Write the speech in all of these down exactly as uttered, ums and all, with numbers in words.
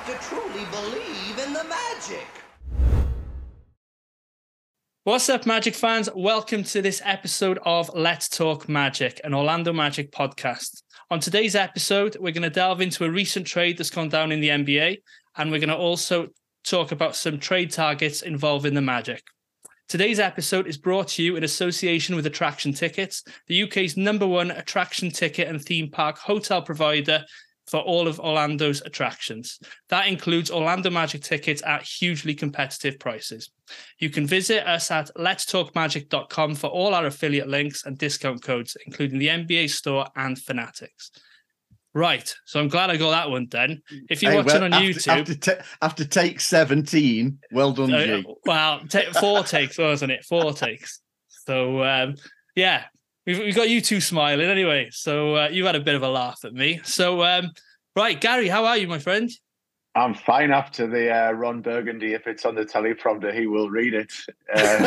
to truly believe in the magic. What's up, Magic fans? Welcome to this episode of Let's Talk Magic, an Orlando Magic podcast. On today's episode, we're going to delve into a recent trade that's gone down in the N B A, and we're going to also talk about some trade targets involving the Magic. Today's episode is brought to you in association with Attraction Tickets, the U K's number one attraction ticket and theme park hotel provider for all of Orlando's attractions. That includes Orlando Magic tickets at hugely competitive prices. You can visit us at lets talk magic dot com for all our affiliate links and discount codes, including the N B A store and Fanatics. Right, so I'm glad I got that one done. If you're hey, watching well, on after, YouTube... After, te- after take seventeen, well done, uh, G. Well, t- four takes, wasn't it? Four takes. So, um, yeah, we've, we've got you two smiling anyway. So uh, you had a bit of a laugh at me. So, um, right, Gary, how are you, my friend? I'm fine after the uh, Ron Burgundy. If it's on the teleprompter, he will read it. Uh,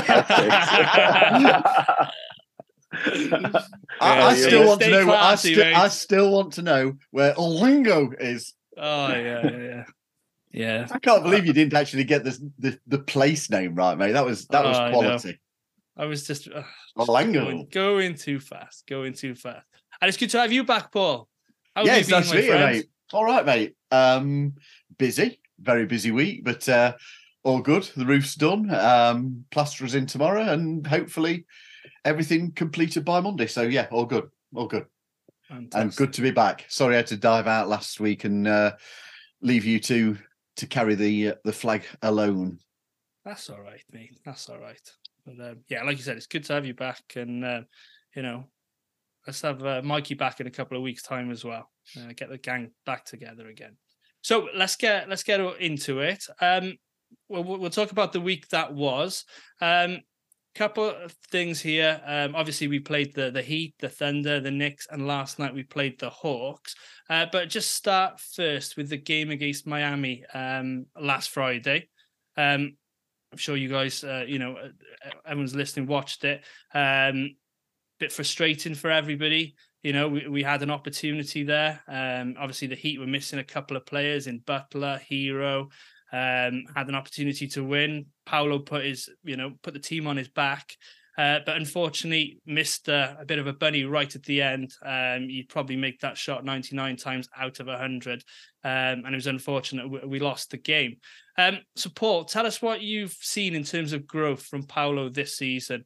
I, I still want to know. Classy, I, still, I still want to know where Olingo is. Oh yeah, yeah, yeah. yeah. I can't believe you didn't actually get this, the the place name right, mate. That was that was oh, quality. I, I was just uh, Olingo going, going too fast, going too fast. And it's good to have you back, Paul. How yeah, it's nice to meet you, mate. All right, mate. Um, busy, very busy week, but uh, all good. The roof's done. Um, plasterers in tomorrow, and hopefully everything completed by Monday. So yeah, all good, all good. Fantastic. And good to be back. Sorry I had to dive out last week and uh, leave you to to carry the uh, the flag alone. That's all right, mate. That's all right. But um, yeah, like you said, it's good to have you back, and uh, you know, let's have uh, Mikey back in a couple of weeks' time as well. Uh, get the gang back together again. So let's get let's get into it. Um, we'll we'll talk about the week that was. Um, couple of things here. Um, obviously, we played the the Heat, the Thunder, the Knicks, and last night we played the Hawks. Uh, but just start first with the game against Miami um, last Friday. Um, I'm sure you guys, uh, you know, everyone's listening, watched it. Um, bit frustrating for everybody. You know, we, we had an opportunity there. Um, obviously, the Heat were missing a couple of players in Butler, Hero. Um, had an opportunity to win. Paolo put his, you know, put the team on his back, uh, but unfortunately missed uh, a bit of a bunny right at the end. Um, you'd probably make that shot ninety-nine times out of one hundred, um, and it was unfortunate we, we lost the game. Um, so, Paul, tell us what you've seen in terms of growth from Paolo this season.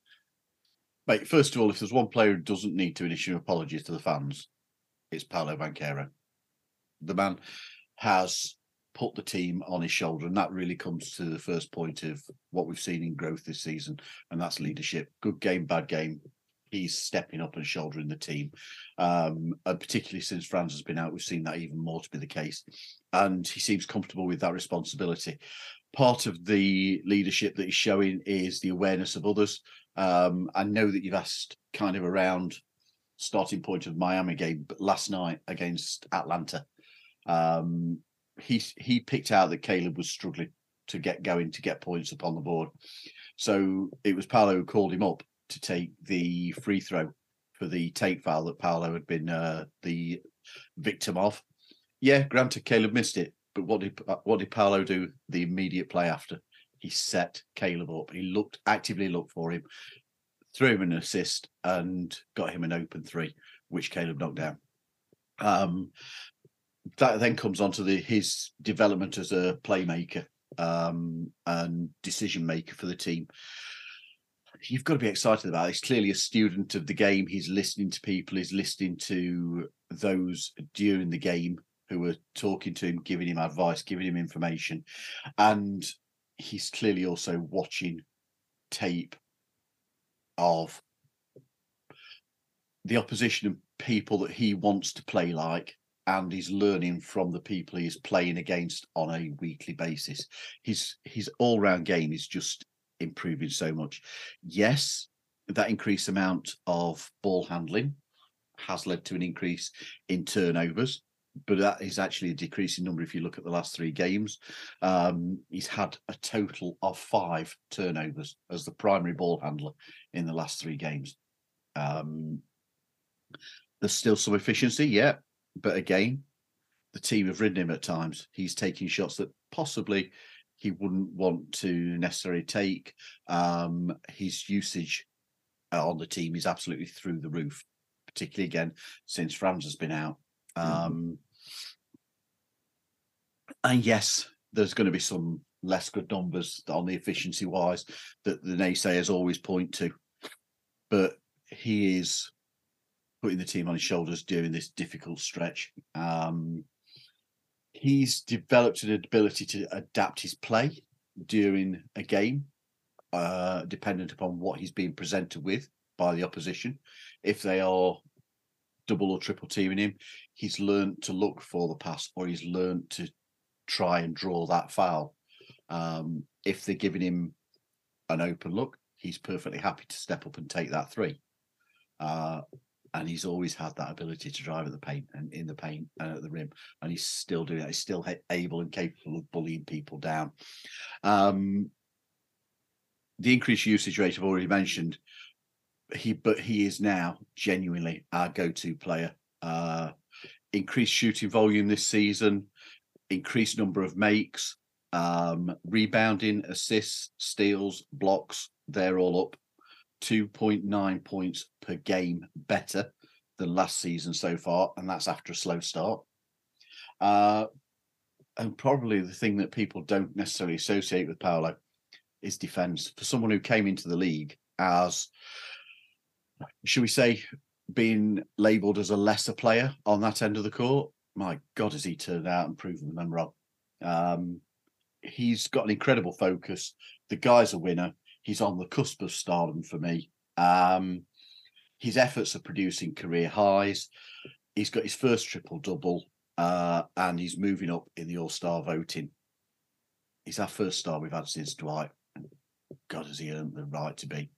Mate, first of all, if there's one player who doesn't need to issue apologies to the fans, it's Paolo Banchero. The man has put the team on his shoulder, and that really comes to the first point of what we've seen in growth this season, and that's leadership. Good game, bad game, he's stepping up and shouldering the team. Um, and particularly since Franz has been out, we've seen that even more to be the case, and he seems comfortable with that responsibility. Part of the leadership that he's showing is the awareness of others. Um, I know that you've asked kind of around starting point of Miami game, but last night against Atlanta, um, he he picked out that Caleb was struggling to get going, to get points up on the board. So it was Paolo who called him up to take the free throw for the take foul that Paolo had been uh, the victim of. Yeah, granted, Caleb missed it, but what did what did Paolo do the immediate play after? He set Caleb up. He looked actively looked for him, threw him an assist, and got him an open three, which Caleb knocked down. Um, that then comes on to the, his development as a playmaker um, and decision maker for the team. You've got to be excited about it. He's clearly a student of the game. He's listening to people. He's listening to those during the game who are talking to him, giving him advice, giving him information. And he's clearly also watching tape of the opposition and people that he wants to play like, and he's learning from the people he's playing against on a weekly basis. His his all-round game is just improving so much. Yes, that increased amount of ball handling has led to an increase in turnovers, but that is actually a decreasing number if you look at the last three games. Um, he's had a total of five turnovers as the primary ball handler in the last three games. Um, there's still some efficiency, yeah, but again, the team have ridden him at times. He's taking shots that possibly he wouldn't want to necessarily take. Um, his usage on the team is absolutely through the roof, particularly again since Franz has been out. Um, mm-hmm. And yes, there's going to be some less good numbers on the efficiency wise that the naysayers always point to, but he is putting the team on his shoulders during this difficult stretch. Um, he's developed an ability to adapt his play during a game, uh, dependent upon what he's being presented with by the opposition. If they are double or triple teaming him, he's learned to look for the pass, or he's learned to try and draw that foul. Um, if they're giving him an open look, he's perfectly happy to step up and take that three. Uh, and he's always had that ability to drive at the paint and in the paint and at the rim. And he's still doing that. He's still able and capable of bullying people down. Um, the increased usage rate I've already mentioned. He, but he is now genuinely our go-to player. Uh, increased shooting volume this season, increased number of makes, um, rebounding, assists, steals, blocks. They're all up two point nine points per game better than last season so far, and that's after a slow start. Uh, and probably the thing that people don't necessarily associate with Paolo is defense. For someone who came into the league as, should we say, being labelled as a lesser player on that end of the court, my God, has he turned out and proven them wrong. Um, he's got an incredible focus. The guy's a winner. He's on the cusp of stardom for me. Um, his efforts are producing career highs. He's got his first triple-double, uh, and he's moving up in the All-Star voting. He's our first star we've had since Dwight. God, has he earned the right to be?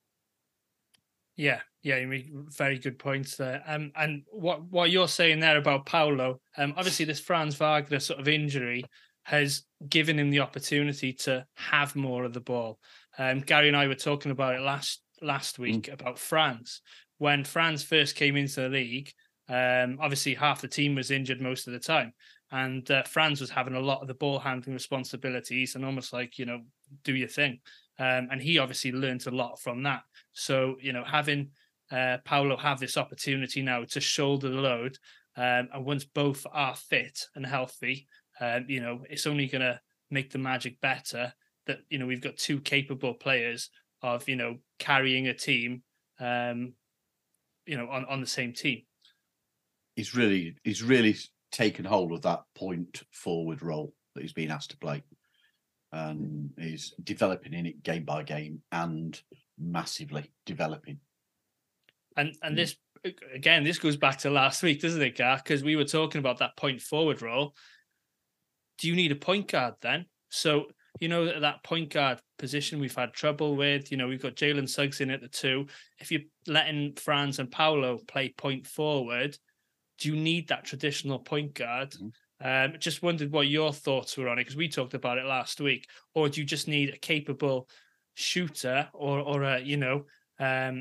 Yeah, yeah, you make very good points there. Um, and what, what you're saying there about Paolo, um, obviously this Franz Wagner sort of injury has given him the opportunity to have more of the ball. Um, Gary and I were talking about it last last week mm. about Franz. When Franz first came into the league, um, obviously half the team was injured most of the time. And uh, Franz was having a lot of the ball handling responsibilities and almost like, you know, do your thing. Um, and he obviously learned a lot from that. So, you know, having uh, Paolo have this opportunity now to shoulder the load, um, and once both are fit and healthy, um, you know, it's only going to make the Magic better that, you know, we've got two capable players of, you know, carrying a team, um, you know, on, on the same team. He's really, he's really taken hold of that point forward role that he's been asked to play. And is developing in it game by game and massively developing. And and this, again, this goes back to last week, doesn't it, Gar? Because we were talking about that point forward role. Do you need a point guard then? So, you know, that point guard position we've had trouble with, you know, we've got Jalen Suggs in at the two. If you're letting Franz and Paolo play point forward, do you need that traditional point guard? Mm-hmm. Um, just wondered what your thoughts were on it, because we talked about it last week. Or do you just need a capable shooter, or or a you know, um,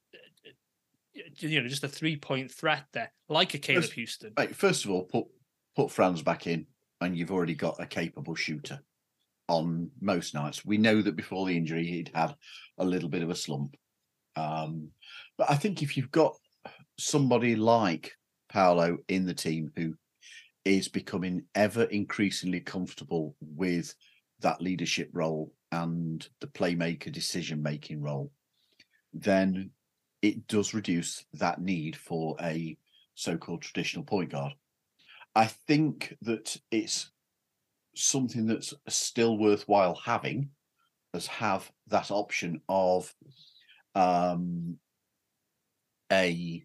you know, just a three point threat there, like a Caleb first, Houston? Right, first of all, put put Franz back in, and you've already got a capable shooter on most nights. We know that before the injury, he'd had a little bit of a slump, um, but I think if you've got somebody like Paolo in the team who is becoming ever increasingly comfortable with that leadership role and the playmaker decision-making role, then it does reduce that need for a so-called traditional point guard. I think that it's something that's still worthwhile having, as have that option of um, a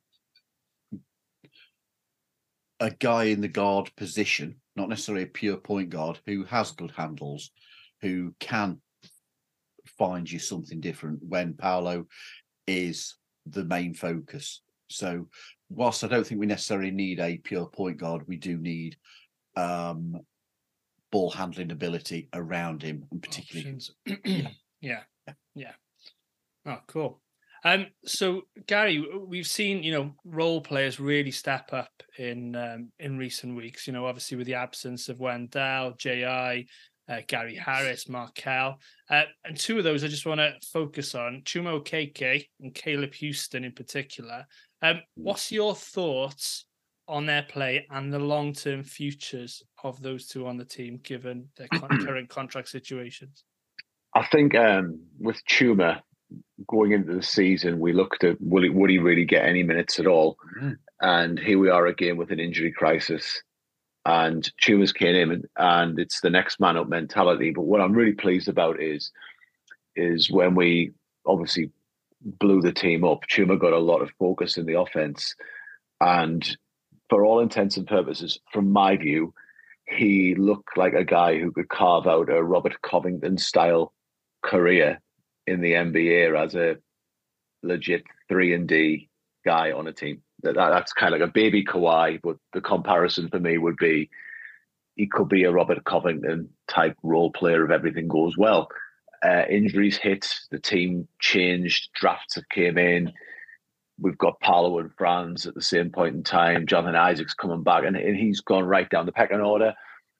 a guy in the guard position, not necessarily a pure point guard, who has good handles, who can find you something different when Paolo is the main focus. So whilst I don't think we necessarily need a pure point guard, we do need um, ball handling ability around him, and particularly. yeah. yeah, yeah, yeah. Oh, cool. Um, so Gary, we've seen, you know, role players really step up in um, in recent weeks. You know, obviously with the absence of Wendell, J I, uh, Gary Harris, Markel, uh, and two of those I just want to focus on: Chuma Okeke and Caleb Houston in particular. Um, what's your thoughts on their play and the long-term futures of those two on the team, given their con- current contract situations? I think um, with Chuma going into the season, we looked at will he, would he really get any minutes at all? Mm. And here we are again with an injury crisis. And Chuma's came in, and, and it's the next man up mentality. But what I'm really pleased about is, is when we obviously blew the team up, Chuma got a lot of focus in the offense. And for all intents and purposes, from my view, he looked like a guy who could carve out a Robert Covington style career in the N B A as a legit three and D guy on a team. That, that's kind of like a baby Kawhi, but the comparison for me would be he could be a Robert Covington type role player if everything goes well. Uh, injuries hit, the team changed, drafts have came in. We've got Paolo and Franz at the same point in time. Jonathan Isaac's coming back, and, and he's gone right down the pecking order.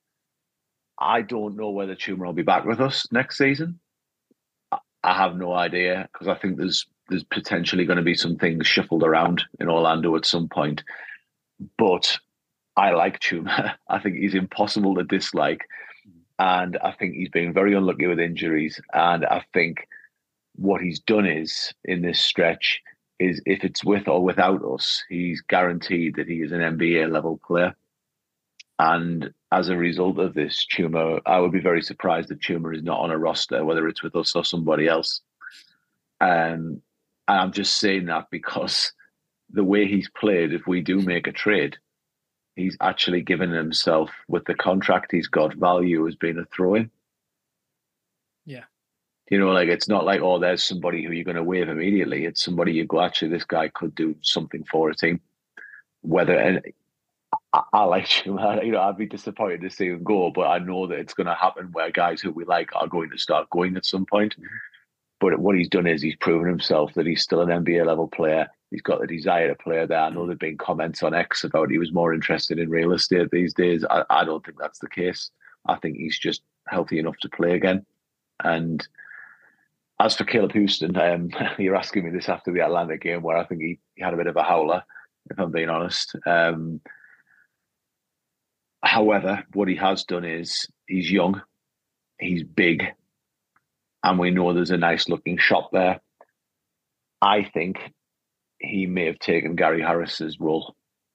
I don't know whether Chuma will be back with us next season. I have no idea, because I think there's there's potentially going to be some things shuffled around in Orlando at some point. But I like Chuma. I think he's impossible to dislike. And I think he's been very unlucky with injuries. And I think what he's done is, in this stretch, is if it's with or without us, he's guaranteed that he is an N B A level player. And as a result of this, Chuma, I would be very surprised if Chuma is not on a roster, whether it's with us or somebody else. Um, and I'm just saying that because the way he's played, if we do make a trade, he's actually given himself, with the contract he's got, value as being a throw-in. Yeah. You know, like, it's not like, oh, there's somebody who you're going to waive immediately. It's somebody you go, actually, this guy could do something for a team. Whether, and I, I like him, you know, I'd be disappointed to see him go, but I know that it's going to happen where guys who we like are going to start going at some point. But what he's done is he's proven himself that he's still an N B A level player. He's got the desire to play there. I know there've been comments on X about he was more interested in real estate these days. I, I don't think that's the case. I think he's just healthy enough to play again. And as for Caleb Houston, um, you're asking me this after the Atlanta game, where I think he, he had a bit of a howler, if I'm being honest. Um, however, what he has done is he's young, he's big, and we know there's a nice looking shot there. I think he may have taken Gary Harris's role.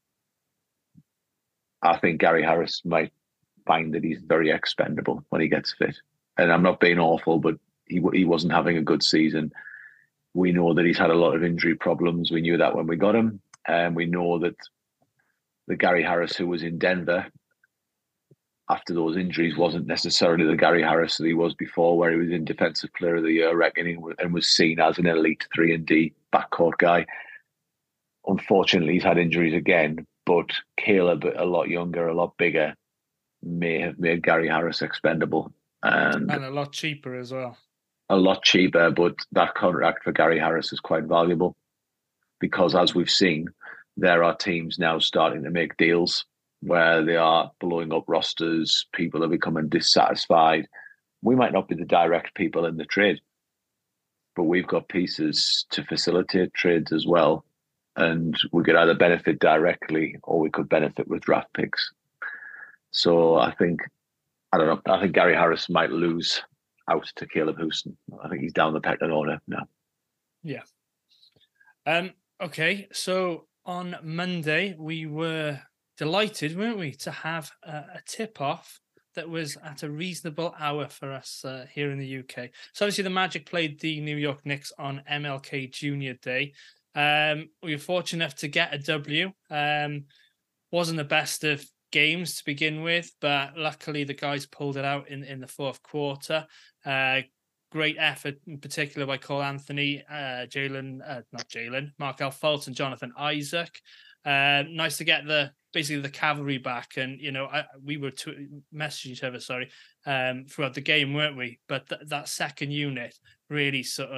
I think Gary Harris might find that he's very expendable when he gets fit. And I'm not being awful, but he he wasn't having a good season. We know that he's had a lot of injury problems. We knew that when we got him. And we know that the Gary Harris who was in Denver after those injuries wasn't necessarily the Gary Harris that he was before, where he was in Defensive Player of the Year reckoning and was seen as an elite three and D backcourt guy. Unfortunately, he's had injuries again, but Caleb, a lot younger, a lot bigger, may have made Gary Harris expendable. And, and a lot cheaper as well. A lot cheaper, but that contract for Gary Harris is quite valuable because, as we've seen, there are teams now starting to make deals where they are blowing up rosters. People are becoming dissatisfied. We might not be the direct people in the trade, but we've got pieces to facilitate trades as well. And we could either benefit directly or we could benefit with draft picks. So I think, I don't know, I think Gary Harris might lose out to Caleb Houston. I think he's down the pecking order now. Yeah. Um. Okay, so on Monday, we were delighted, weren't we, to have a, a tip-off that was at a reasonable hour for us uh, here in the U K. So obviously the Magic played the New York Knicks on M L K Junior Day. Um, we were fortunate enough to get a W. Um, wasn't the best of games to begin with, but luckily the guys pulled it out in, in the fourth quarter. Uh, great effort in particular by Cole Anthony, uh, Jalen, uh, not Jalen, Markel Fultz and Jonathan Isaac. Uh, nice to get the basically the cavalry back, and you know I, we were to messaging each other, sorry, um, throughout the game, weren't we? But th- that second unit really sort of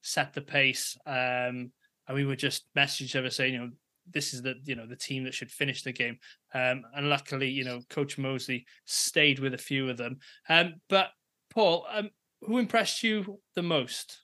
set the pace, um, and we would just message each other saying, you know, this is the you know the team that should finish the game. Um, and luckily, you know, Coach Mosley stayed with a few of them. Um, but Paul, um, who impressed you the most?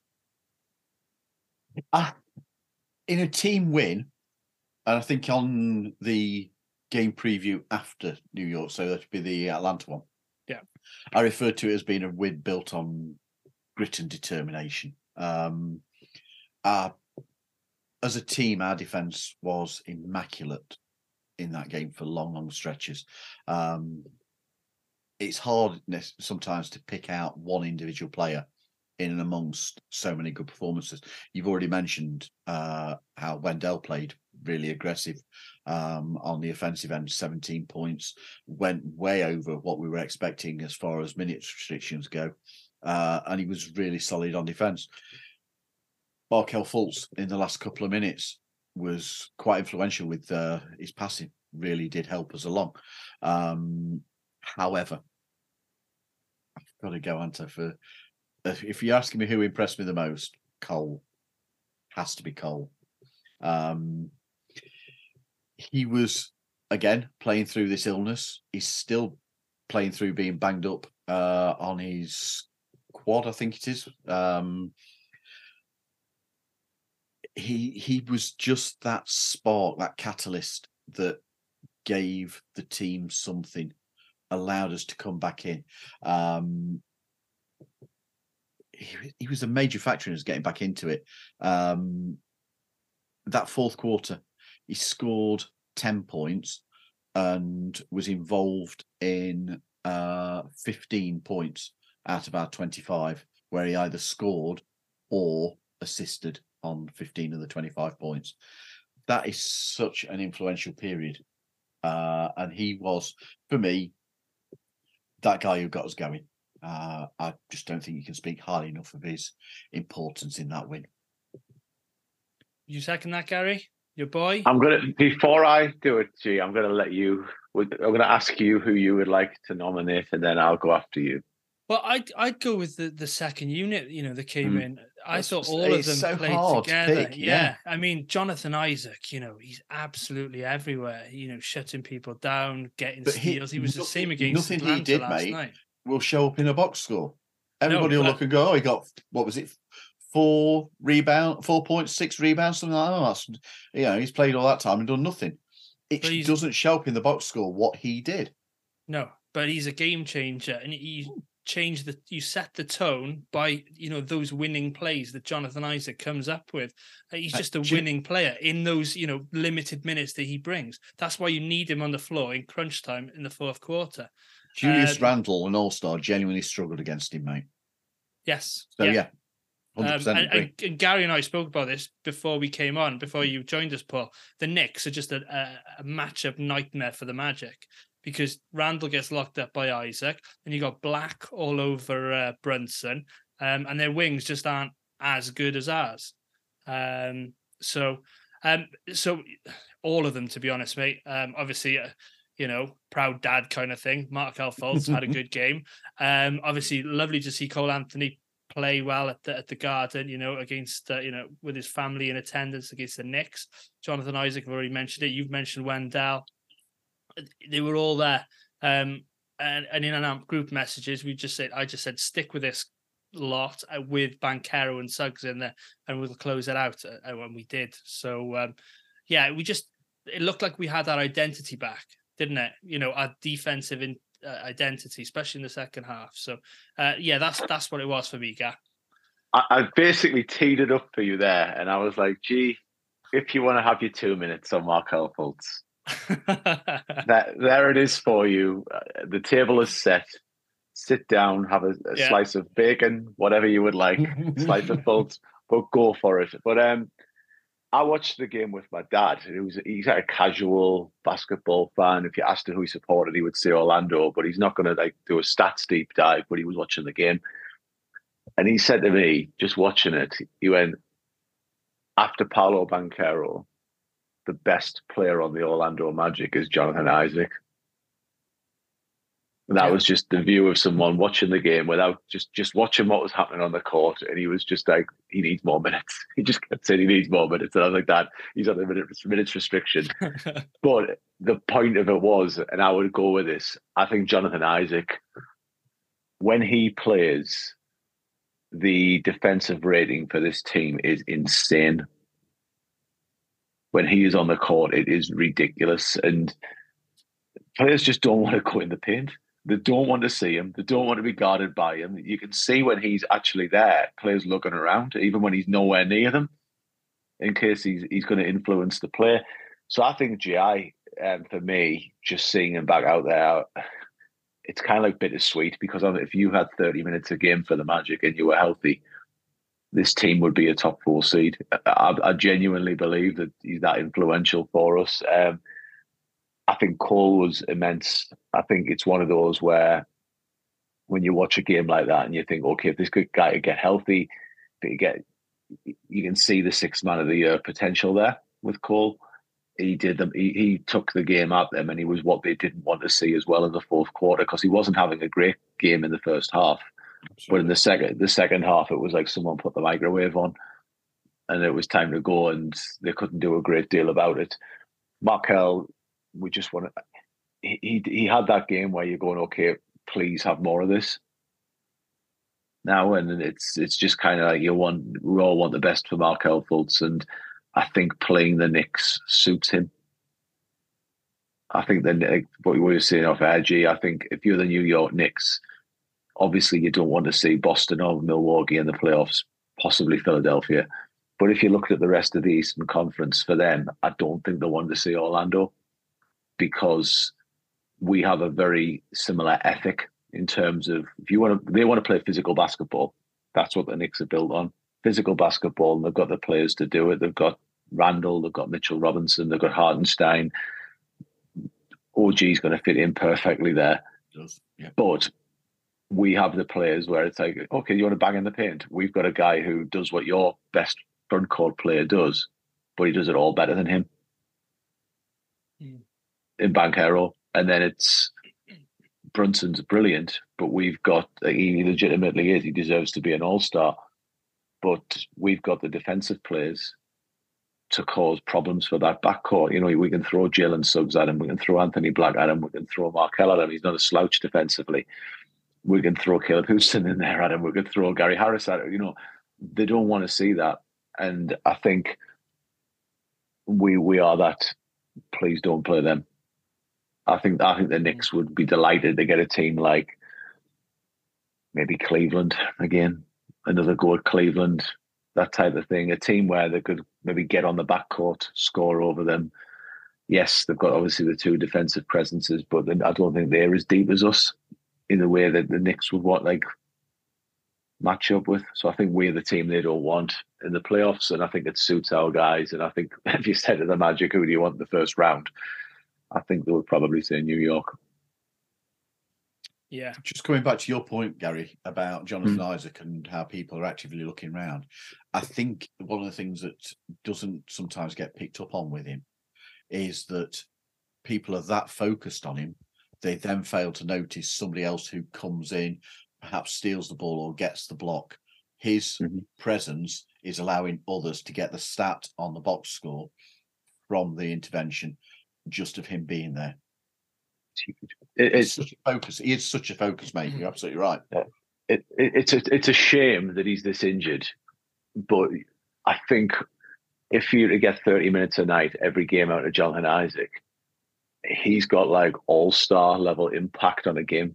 Uh, in a team win, and I think on the game preview after New York, so that would be the Atlanta one. Yeah, I referred to it as being a win built on grit and determination. Um, uh, as a team, our defence was immaculate in that game for long, long stretches. Um, it's hard sometimes to pick out one individual player in and amongst so many good performances. You've already mentioned uh, how Wendell played really aggressive um, on the offensive end, seventeen points, went way over what we were expecting as far as minutes restrictions go. Uh, and he was really solid on defence. Markel Fultz in the last couple of minutes was quite influential with uh, his passing, really did help us along. Um, however, I've got to go, Anto, for if you're asking me who impressed me the most, Cole. Has to be Cole. Um, he was, again, playing through this illness. He's still playing through being banged up uh, on his quad, I think it is. Um, he he was just that spark, that catalyst that gave the team something, allowed us to come back in. Um, he, he was a major factor in us getting back into it. Um, that fourth quarter, he scored ten points and was involved in uh, fifteen points out of our twenty-five, where he either scored or assisted on fifteen of the twenty-five points. That is such an influential period. Uh, and he was, for me, that guy who got us going. Uh, I just don't think you can speak highly enough of his importance in that win. You second that, Gary? Your boy? I'm gonna before I do it, G. I'm gonna let you. I'm gonna ask you who you would like to nominate, and then I'll go after you. Well, I'd I'd go with the, the second unit. You know, that came Mm. in. I That's thought just- all of it's them so played hard to together. pick, yeah. yeah. I mean, Jonathan Isaac. You know, he's absolutely everywhere. You know, shutting people down, getting But he- steals. He, was the nothing- same against nothing he Atlanta did, last mate, night. Will show up in a box score. Everybody will but- look and go, oh, he got, what was it, four rebound, four points, six rebounds, something like that. Oh, that's, you know, he's played all that time and done nothing. It But he's- doesn't show up in the box score what he did. No, but he's a game changer, and you change the you set the tone by you know those winning plays that Jonathan Isaac comes up with. Uh, He's Uh, just a Ju- winning player in those you know limited minutes that he brings. That's why you need him on the floor in crunch time in the fourth quarter. Julius Um, Randle, an all-star, genuinely struggled against him, mate. Yes. So, yeah, one hundred Um, percent and, agree. and, and Gary and I spoke about this before we came on, before you joined us, Paul. The Knicks are just a, a, a matchup nightmare for the Magic because Randall gets locked up by Isaac, and you got Black all over uh, Brunson, um, and their wings just aren't as good as ours. Um, so, um, so all of them, to be honest, mate. Um, obviously, uh, you know, proud dad kind of thing. Markel Fultz had a good game. Um, obviously, lovely to see Cole Anthony play well at the at the Garden, you know, against uh, you know with his family in attendance against the Knicks. Jonathan Isaac, I've already mentioned it. You've mentioned Wendell. They were all there. Um, and, and in our group messages, we just said, I just said, stick with this lot uh, with Banchero and Suggs in there, and we'll close it out. Uh, and we did. So um, yeah, we just it looked like we had our identity back, didn't it? You know, our defensive in, uh, identity, especially in the second half. So uh, yeah, that's that's what it was for me, Gav. I, I basically teed it up for you there, and I was like, "Gee, if you want to have your two minutes on Markel Fultz, that there it is for you. Uh, the table is set. Sit down, have a, a Yeah. slice of bacon, whatever you would like, slice of Fultz, but go for it." But um, I watched the game with my dad. It was he's like a casual basketball fan. If you asked him who he supported, he would say Orlando, but he's not going to like do a stats deep dive. But he was watching the game, and he said to me, just watching it, he went, after Paolo Banchero, the best player on the Orlando Magic is Jonathan Isaac. And that Yeah. was just the view of someone watching the game without just just watching what was happening on the court, and he was just like, he needs more minutes. He just kept saying he needs more minutes, and I was like, Dad, he's on the minute, minutes restriction. But the point of it was, and I would go with this, I think Jonathan Isaac, when he plays, the defensive rating for this team is insane. When he is on the court, it is ridiculous, and players just don't want to go in the paint. They don't want to see him. They don't want to be guarded by him. You can see when he's actually there, players looking around, even when he's nowhere near them, in case he's he's going to influence the play. So I think G I, um, for me, just seeing him back out there, it's kind of like bittersweet, because if you had thirty minutes a game for the Magic and you were healthy, this team would be a top four seed. I, I genuinely believe that he's that influential for us. Um, I think Cole was immense. I think it's one of those where when you watch a game like that and you think, okay, if this guy could get healthy, you get, you can see the sixth man of the year potential there with Cole. He did them. He, he took the game at them, and he was what they didn't want to see as well in the fourth quarter, because he wasn't having a great game in the first half. Absolutely. But in the second, the second half, it was like someone put the microwave on, and it was time to go, and they couldn't do a great deal about it. Markelle, we just want to. He, he he had that game where you're going, okay, please have more of this now, and it's it's just kind of like you want. We all want the best for Markelle Fultz, and I think playing the Knicks suits him. I think that like, what you were saying off air, G, I think if you're the New York Knicks, obviously you don't want to see Boston or Milwaukee in the playoffs, possibly Philadelphia. But if you look at the rest of the Eastern Conference, for them, I don't think they want to see Orlando, because we have a very similar ethic in terms of, if you want to, they want to play physical basketball. That's what the Knicks are built on. Physical basketball, and they've got the players to do it. They've got Randall, they've got Mitchell Robinson, they've got Hartenstein. O G's going to fit in perfectly there. Does, yeah. But we have the players where it's like, okay, you want to bang in the paint? We've got a guy who does what your best front court player does, but he does it all better than him. Mm. In Banchero. And then it's Brunson's brilliant, but we've got, he legitimately is, he deserves to be an all-star. But we've got the defensive players to cause problems for that backcourt. You know, we can throw Jalen Suggs at him, we can throw Anthony Black at him, we can throw Markelle at him. He's not a slouch defensively. We can throw Caleb Houston in there at him. We could throw Gary Harris at him. You know, they don't want to see that. And I think we we are that. Please don't play them. I think I think the Knicks would be delighted to get a team like maybe Cleveland again, another go at Cleveland, that type of thing. A team where they could maybe get on the backcourt, score over them. Yes, they've got obviously the two defensive presences, but I don't think they're as deep as us in the way that the Knicks would want, like, match up with. So I think we're the team they don't want in the playoffs, and I think it suits our guys. And I think if you said to the Magic, who do you want in the first round? I think they would probably say New York. Yeah. Just coming back to your point, Gary, about Jonathan Mm. Isaac and how people are actively looking around. I think one of the things that doesn't sometimes get picked up on with him is that people are that focused on him, they then fail to notice somebody else who comes in, perhaps steals the ball or gets the block. His mm-hmm. presence is allowing others to get the stat on the box score from the intervention, just of him being there. It, it's such a focus. He is such a focus, mate. You're absolutely right. It, it, it's a it's a shame that he's this injured, but I think if you were to get thirty minutes a night every game out of Jonathan Isaac, he's got like all-star level impact on a game.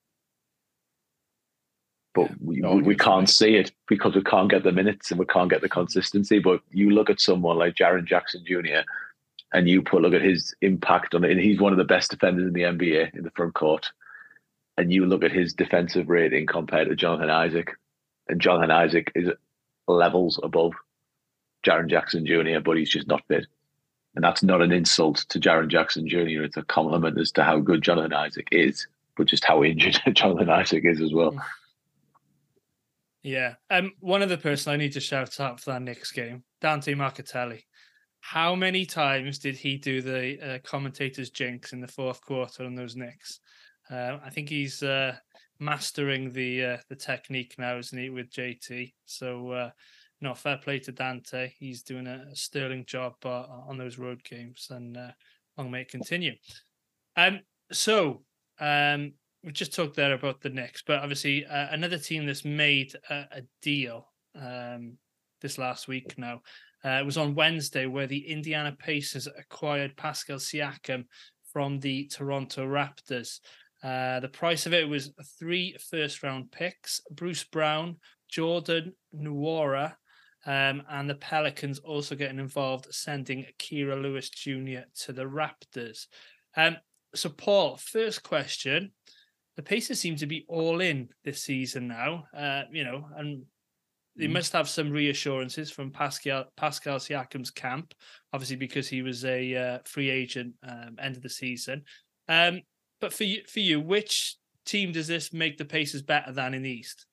But yeah, we, no, we can't see it because we can't get the minutes and we can't get the consistency. But you look at someone like Jaren Jackson Junior and you put look at his impact on it, and he's one of the best defenders in the N B A in the front court. And you look at his defensive rating compared to Jonathan Isaac, and Jonathan Isaac is levels above Jaren Jackson Junior, but he's just not fit. And that's not an insult to Jaren Jackson Junior It's a compliment as to how good Jonathan Isaac is, but just how injured Jonathan Isaac is as well. Yeah. Um, one other person I need to shout out for that Knicks game, Dante Marchitelli. How many times did he do the uh, commentator's jinx in the fourth quarter on those Knicks? Uh, I think he's uh, mastering the uh, the technique now, isn't he, with J T? So, uh, no, fair play to Dante. He's doing a, a sterling job uh, on those road games, and uh, long may it continue. Um, so um, we just talked there about the Knicks, but obviously uh, another team that's made a, a deal um, this last week now. Uh, it was on Wednesday where the Indiana Pacers acquired Pascal Siakam from the Toronto Raptors. Uh, the price of it was three first-round picks, Bruce Brown, Jordan Nwora, um, and the Pelicans also getting involved, sending Kira Lewis Junior to the Raptors. Um, so, Paul, first question. The Pacers seem to be all in this season now, uh, you know, and they must have some reassurances from Pascal Pascal Siakam's camp, obviously because he was a uh, free agent um, end of the season. Um, but for you, for you, which team does this make the Pacers better than in the East?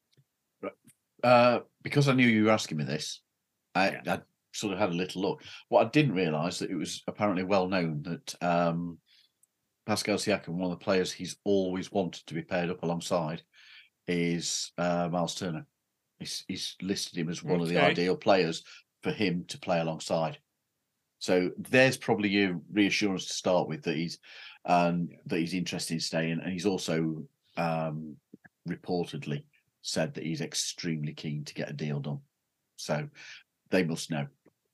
Uh, because I knew you were asking me this, I, Yeah. I sort of had a little look. What I didn't realise that it was apparently well known that um, Pascal Siakam, one of the players he's always wanted to be paired up alongside, is uh, Miles Turner. He's, he's listed him as one of the Okay. ideal players for him to play alongside. So there's probably your reassurance to start with that he's um, that he's interested in staying, and he's also um, reportedly said that he's extremely keen to get a deal done. So they must know.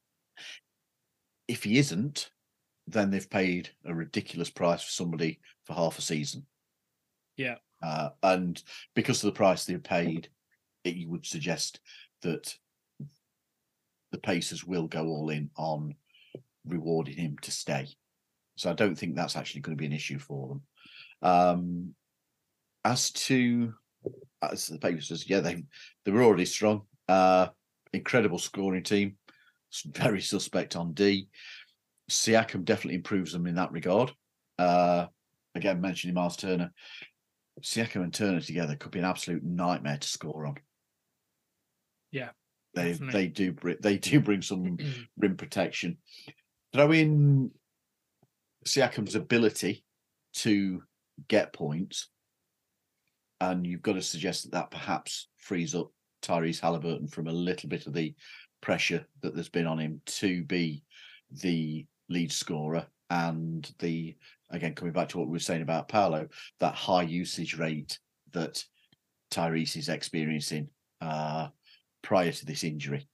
If he isn't, then they've paid a ridiculous price for somebody for half a season. Yeah. Uh, and because of the price they've paid, it you would suggest that the Pacers will go all in on rewarding him to stay. So I don't think that's actually going to be an issue for them. Um, as to as the Pacers, yeah, they they were already strong. Uh, incredible scoring team. Very suspect on D. Siakam definitely improves them in that regard. Uh, again, mentioning Miles Turner. Siakam and Turner together could be an absolute nightmare to score on. Yeah, they definitely. they do br- they do bring some rim protection. Throw in Siakam's ability to get points, and you've got to suggest that that perhaps frees up Tyrese Halliburton from a little bit of the pressure that there's been on him to be the lead scorer, and the again coming back to what we were saying about Paolo, that high usage rate that Tyrese is experiencing uh, prior to this injury.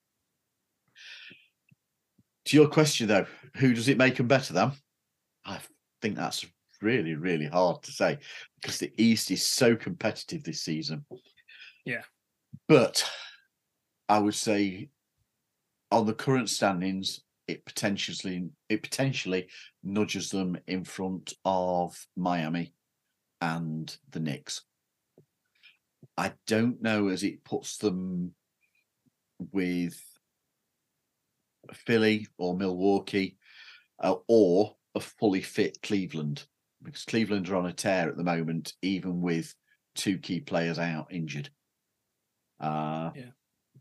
To your question though, who does it make them better than? I think that's really, really hard to say because the East is so competitive this season. Yeah. But I would say on the current standings, it potentially it potentially nudges them in front of Miami and the Knicks. I don't know as it puts them with Philly or Milwaukee uh, or a fully fit Cleveland, because Cleveland are on a tear at the moment, even with two key players out injured. Uh, yeah.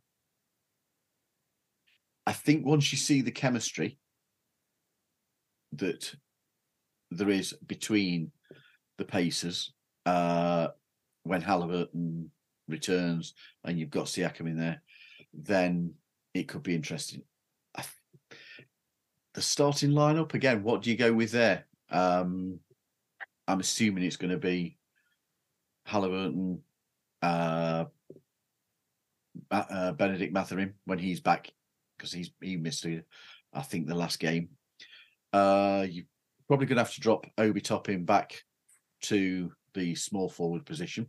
I think once you see the chemistry that there is between the Pacers uh, when Halliburton returns and you've got Siakam in there, then it could be interesting. I, the starting lineup, again, what do you go with there? Um, I'm assuming it's going to be Halliburton, uh, uh, Benedict Mathurin when he's back, because he's he missed, I think, the last game. Uh, you're probably going to have to drop Obi Toppin back to the small forward position.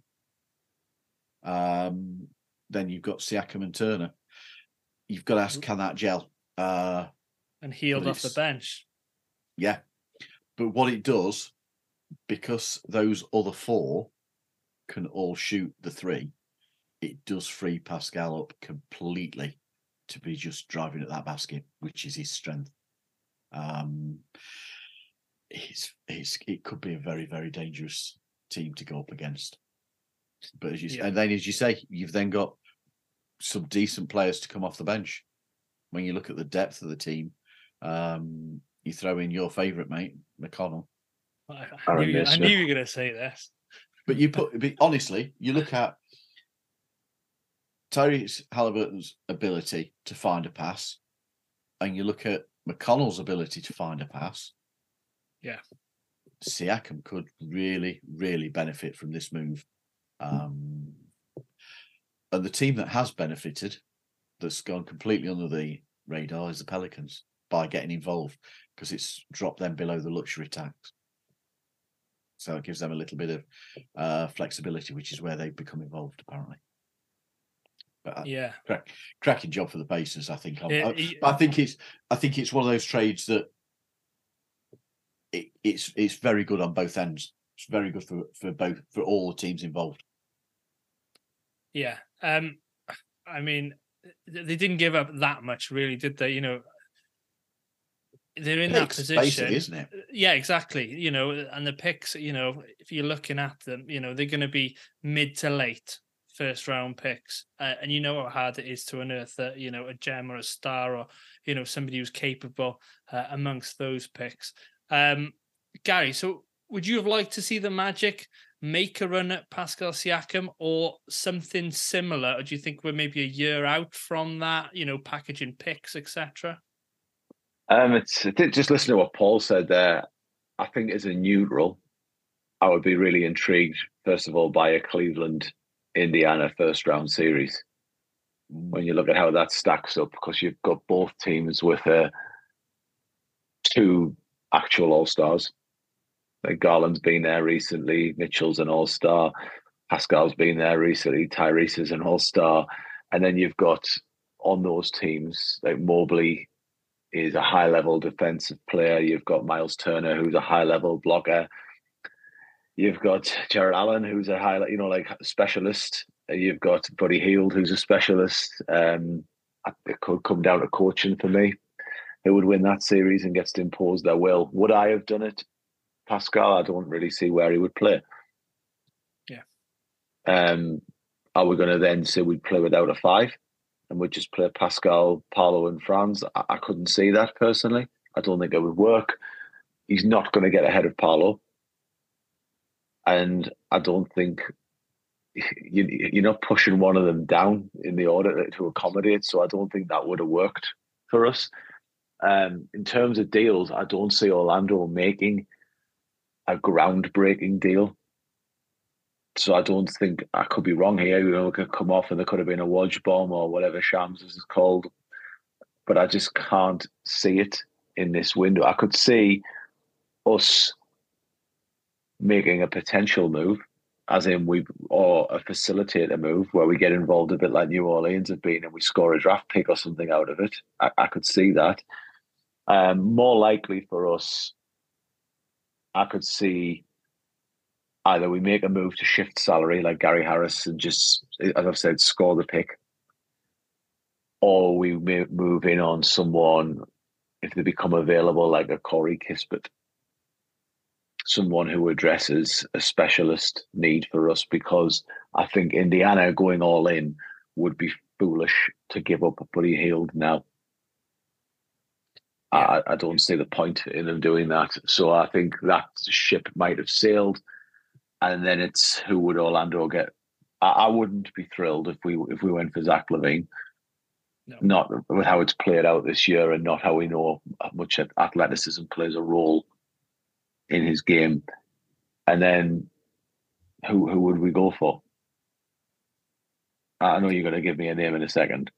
Um, then you've got Siakam and Turner. You've got to ask, can that gel? Uh, and healed off the it's- bench. Yeah. But what it does, because those other four can all shoot the three, it does free Pascal up completely to be just driving at that basket, which is his strength. Um, it's, it's, it could be a very, very dangerous team to go up against. But as you, Yeah. and then, as you say, you've then got some decent players to come off the bench. When you look at the depth of the team, um, you throw in your favourite mate, McConnell. I, I, Aaron knew, you, I Naismith. knew you were going to say this. But you put, but honestly, you look at Tyrese Halliburton's ability to find a pass, and you look at McConnell's ability to find a pass. Yeah. Siakam could really, really benefit from this move. Um, and the team that has benefited, that's gone completely under the radar, is the Pelicans by getting involved, because it's dropped them below the luxury tax. So it gives them a little bit of uh, flexibility, which is where they've become involved, apparently. But yeah, crack, cracking job for the Pacers, I think. Yeah, I, he- I think it's, I think it's one of those trades that it, it's it's very good on both ends. It's very good for for both for all the teams involved. yeah. Um, I mean, th- they didn't give up that much, really, did they? You know, they're in that Picks, position, basically, isn't it? Yeah, exactly. You know, and the picks, you know, if you're looking at them, you know, they're going to be mid to late first round picks, uh, and you know how hard it is to unearth a, you know, a gem or a star, or you know, somebody who's capable uh, amongst those picks. Um, Gary, so would you have liked to see the Magic make a run at Pascal Siakam or something similar, or do you think we're maybe a year out from that? You know, packaging picks, et cetera. Um, it's I think just listen to what Paul said there. I think as a neutral, I would be really intrigued, first of all, by a Cleveland Indiana first round series. When you look at how that stacks up, because you've got both teams with uh, two actual all stars. Like Garland's been there recently, Mitchell's an all star, Pascal's been there recently, Tyrese is an all star, and then you've got on those teams like Mobley is a high level defensive player. You've got Miles Turner, who's a high level blocker. You've got Jared Allen, who's a high, you know, like specialist. You've got Buddy Hield, who's a specialist. Um, it could come down to coaching for me. Who would win that series and gets to impose their will? Would I have done it? Pascal, I don't really see where he would play. Yeah. Um, are we going to then say we'd play without a five? And we'd just play Pascal, Paolo, and Franz? I, I couldn't see that personally. I don't think it would work. He's not going to get ahead of Paolo. And I don't think you, you're not pushing one of them down in the order to accommodate. So I don't think that would have worked for us. Um, in terms of deals, I don't see Orlando making a groundbreaking deal. So I don't think, I could be wrong here, you know, it could come off and there could have been a Woj bomb or whatever Shams is called. But I just can't see it in this window. I could see us making a potential move, as in we, or a facilitator move where we get involved a bit like New Orleans have been and we score a draft pick or something out of it. I, I could see that. Um, more likely for us, I could see either we make a move to shift salary like Gary Harris and just, as I've said, score the pick, or we may move in on someone if they become available like a Corey Kispert, someone who addresses a specialist need for us, because I think Indiana going all in would be foolish to give up Buddy Hield now. I, I don't see the point in them doing that. So I think that ship might have sailed. And then it's who would Orlando get? I, I wouldn't be thrilled if we if we went for Zach LaVine. No. Not with how it's played out this year and not how we know how much athleticism plays a role in his game. And then who who would we go for? I know you're going to give me a name in a second.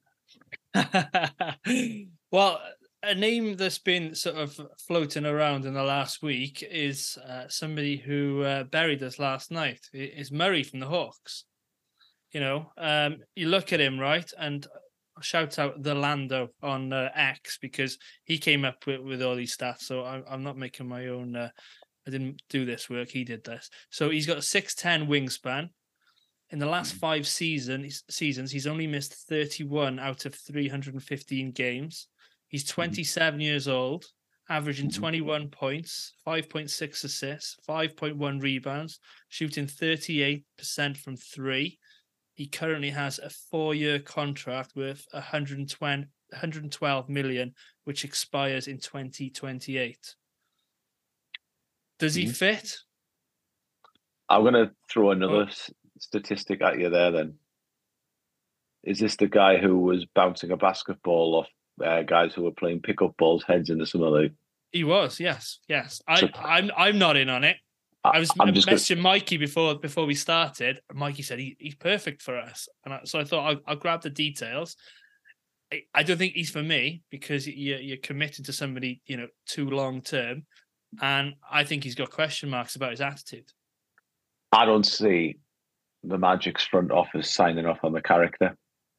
Well, a name that's been sort of floating around in the last week is uh, somebody who uh, buried us last night. It is Murray from the Hawks. You know, um, you look at him, right, and shout out the Lando on uh, X, because he came up with, with all these stats. So I'm, I'm not making my own. Uh, I didn't do this work. He did this. So he's got a six ten wingspan. In the last five season, seasons, he's only missed thirty-one out of three hundred fifteen games. He's twenty-seven years old, averaging twenty-one points, five point six assists, five point one rebounds, shooting thirty-eight percent from three. He currently has a four-year contract worth one hundred twenty, one hundred twelve million, which expires in twenty twenty-eight. Does he Mhm. fit? I'm going to throw another Oh. s- statistic at you there then. Is this the guy who was bouncing a basketball off uh, guys who were playing pickup balls heads in the summer league? He was, yes, yes. I, So- I'm, I'm not in on it. I was I'm just gonna- messaging Mikey before before we started. And Mikey said he, he's perfect for us, and I, so I thought I'll, I'll grab the details. I, I don't think he's for me because you're, you're committed to somebody, you know, too long term, and I think he's got question marks about his attitude. I don't see the Magic's front office signing off on the character.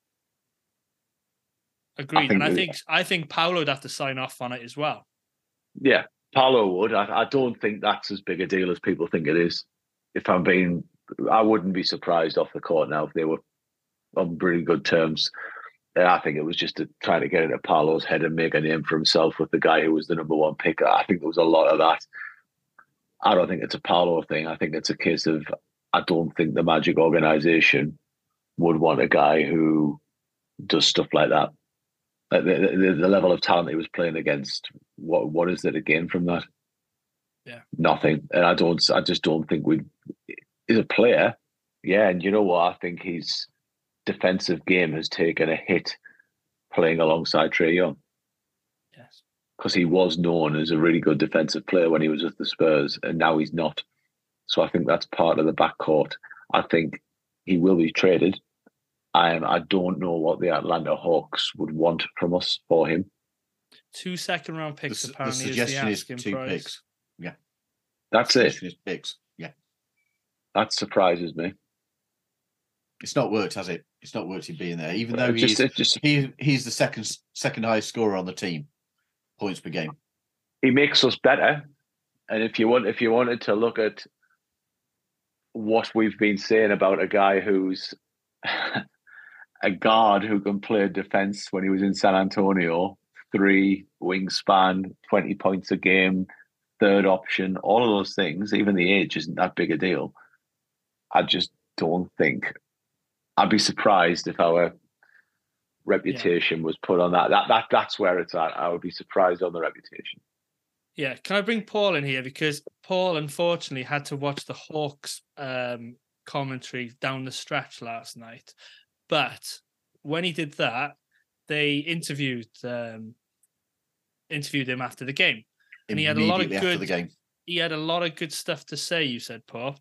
Agreed, think and I we- think I think Paolo would have to sign off on it as well. Yeah, Paolo would. I, I don't think that's as big a deal as people think it is. If I'm being, I wouldn't be surprised off the court now if they were on really good terms. I think it was just to try to get into Paolo's head and make a name for himself with the guy who was the number one pick. I think there was a lot of that. I don't think it's a Paolo thing. I think it's a case of I don't think the Magic organization would want a guy who does stuff like that. Like the, the, the level of talent he was playing against, what what is it to gain from that? Yeah, nothing. And I don't. I just don't think we. He's a player, yeah. And you know what? I think his defensive game has taken a hit playing alongside Trae Young. Yes, because he was known as a really good defensive player when he was with the Spurs, and now he's not. So I think that's part of the backcourt. I think he will be traded. I I don't know what the Atlanta Hawks would want from us for him. two second round picks The, the apparently is the suggestion is asking two price. picks. Yeah, That's the it. suggestion is picks. Yeah, That surprises me. it's not worked, has it? It's not worked in being there, even Uh, though just, he's it just he, he's the second second highest scorer on the team, points per game. he makes us better. And if you want, if you wanted to look at what we've been saying about a guy who's a guard who can play defense when he was in San Antonio, three wingspan, twenty points a game, third option, all of those things, even the age isn't that big a deal. I just don't think I'd be surprised if our reputation yeah. was put on that. That that that's where it's at. I would be surprised on the reputation. Yeah, can I bring Paul in here because Paul unfortunately had to watch the Hawks um, commentary down the stretch last night. But when he did that, they interviewed um, interviewed him after the game, and he had a lot of good. After the game. He had a lot of good stuff to say. You said, Paul.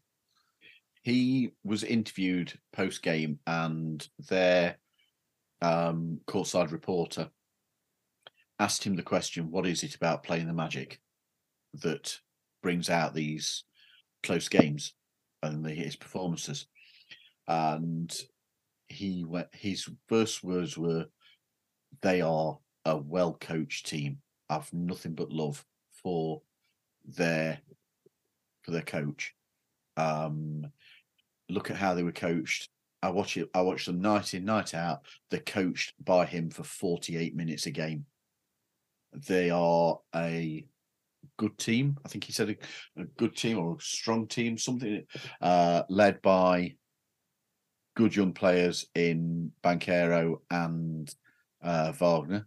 He was interviewed post game, and their um, courtside reporter asked him the question, "What is it about playing the Magic that brings out these close games and the, his performances?" And he went. His first words were, "They are a well-coached team. I've nothing but love for their for their coach. Um, look at how they were coached. I watch it. I watch them night in, night out. They're coached by him for forty-eight minutes a game. They are a good team. I think he said a, a good team or a strong team, something uh, led by good young players in Banchero and uh, Wagner.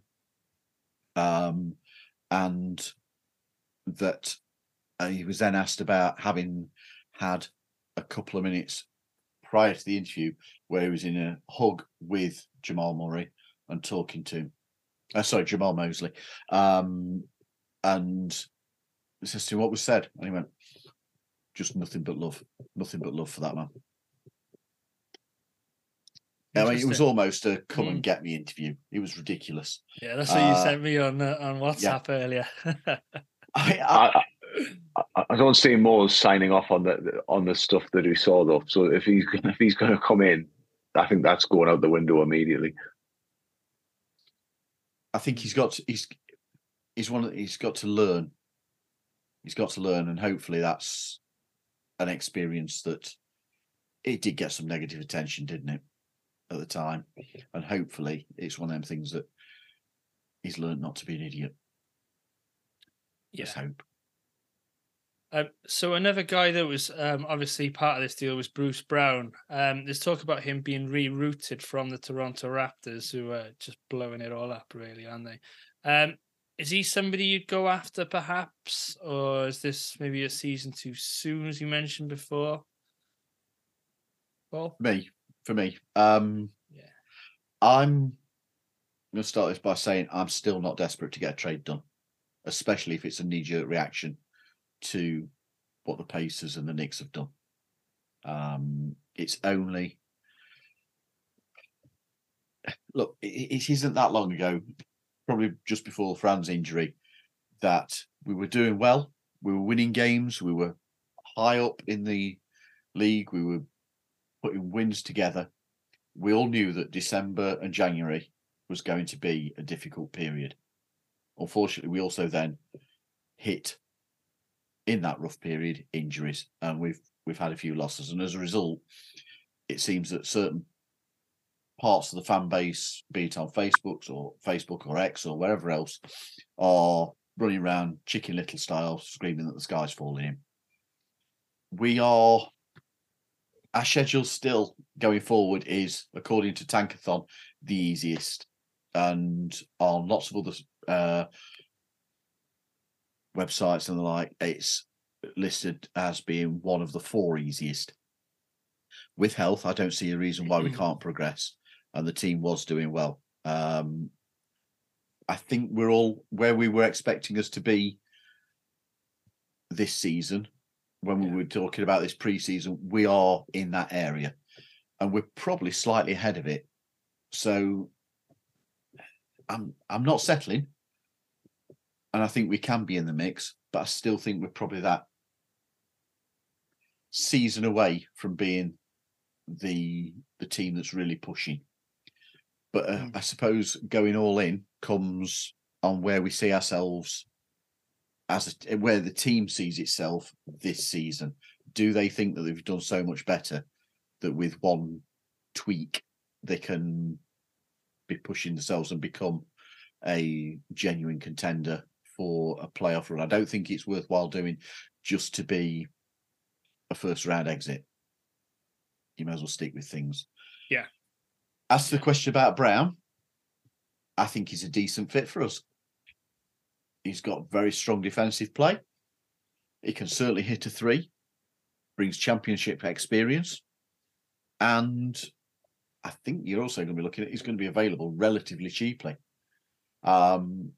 Um, and that uh, he was then asked about having had a couple of minutes prior to the interview where he was in a hug with Jamal Murray and talking to him. Uh, sorry, Jamal Mosley. Um, and he says to him, "What was said?" And he went, "Just nothing but love. Nothing but love for that man." I mean, it was almost a come mm. and get me interview. It was ridiculous. Yeah, that's what uh, you sent me on uh, on WhatsApp yeah. earlier. I, I, I, I don't see Moore signing off on the on the stuff that he saw though. So if he's if he's going to come in, I think that's going out the window immediately. I think he's got to, he's he's one of, he's got to learn. He's got to learn, and hopefully that's an experience that it did get some negative attention, didn't it, at the time? And hopefully it's one of them things that he's learned not to be an idiot. Yeah. Let's hope. Um, so another guy that was um, obviously part of this deal was Bruce Brown. Um, there's talk about him being rerouted from the Toronto Raptors, who are just blowing it all up, really, aren't they? Um, is he somebody you'd go after perhaps, or is this maybe a season too soon, as you mentioned before? Well, Me, for me, um, yeah, I'm going to start this by saying I'm still not desperate to get a trade done, especially if it's a knee-jerk reaction to what the Pacers and the Knicks have done. Um, it's only look, it, it isn't that long ago, probably just before Fran's injury, that we were doing well. We were winning games. We were high up in the league. We were putting wins together. We all knew that December and January was going to be a difficult period. Unfortunately, we also then hit in that rough period injuries, and we've we've had a few losses. And as a result, it seems that certain parts of the fan base, be it on Facebook or Facebook or X or wherever else, are running around Chicken Little style, screaming that the sky's falling in. We are, our schedule still going forward is, according to Tankathon, the easiest. And on lots of other uh, websites and the like, it's listed as being one of the four easiest. With health, I don't see a reason why we can't progress. And the team was doing well. Um, I think we're all where we were expecting us to be this season. When we Yeah. were talking about this preseason, we are in that area, and we're probably slightly ahead of it. So I'm I'm not settling, and I think we can be in the mix, but I still think we're probably that season away from being the the team that's really pushing. But uh, Mm. I suppose going all in comes on where we see ourselves as a, where the team sees itself this season. Do they think that they've done so much better that with one tweak they can be pushing themselves and become a genuine contender for a playoff run? I don't think it's worthwhile doing just to be a first round exit. You may as well stick with things. Yeah. As to the question about Brown, I think he's a decent fit for us. He's got very strong defensive play. He can certainly hit a three, brings championship experience. And I think you're also going to be looking at he's going to be available relatively cheaply. Um,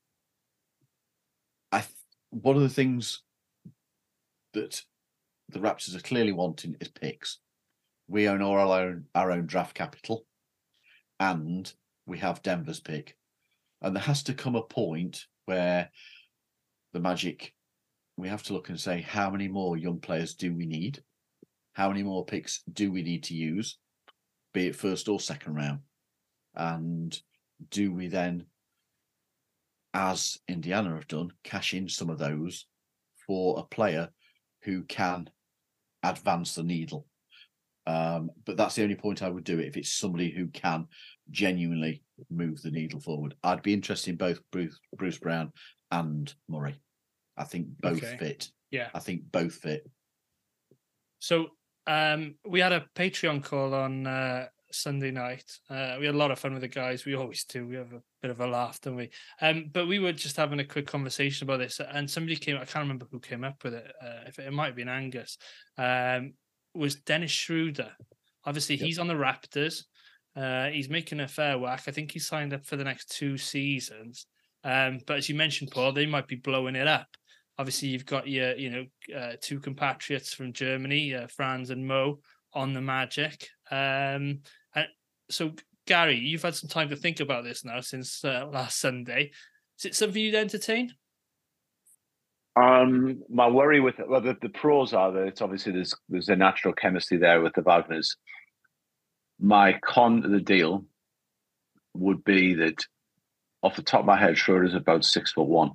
I th- one of the things that the Raptors are clearly wanting is picks. We own our own, our own draft capital, and we have Denver's pick. And there has to come a point where the Magic, we have to look and say, how many more young players do we need? How many more picks do we need to use, be it first or second round? And do we then, as Indiana have done, cash in some of those for a player who can advance the needle? Um, but that's the only point I would do it if it's somebody who can genuinely move the needle forward. I'd be interested in both Bruce, Bruce Brown and Murray. I think both Okay. fit. Yeah. I think both fit. So um, we had a Patreon call on uh, Sunday night. Uh, we had a lot of fun with the guys. We always do. We have a bit of a laugh, don't we? Um, but we were just having a quick conversation about this, and somebody came. I can't remember who came up with it. Uh, if it, it might have been Angus. Um, was Dennis Schroeder. Obviously, Yep. he's on the Raptors. Uh, he's making a fair whack. I think he's signed up for the next two seasons. Um, but as you mentioned, Paul, they might be blowing it up. Obviously, you've got your, you know, uh, two compatriots from Germany, uh, Franz and Mo, on the Magic. Um, and so, Gary, you've had some time to think about this now since uh, last Sunday. Is it something you'd entertain? Um, my worry with well, the, the pros are that it's obviously there's there's a natural chemistry there with the Wagners. My con to the deal would be that, off the top of my head, Schroeder's about six foot one.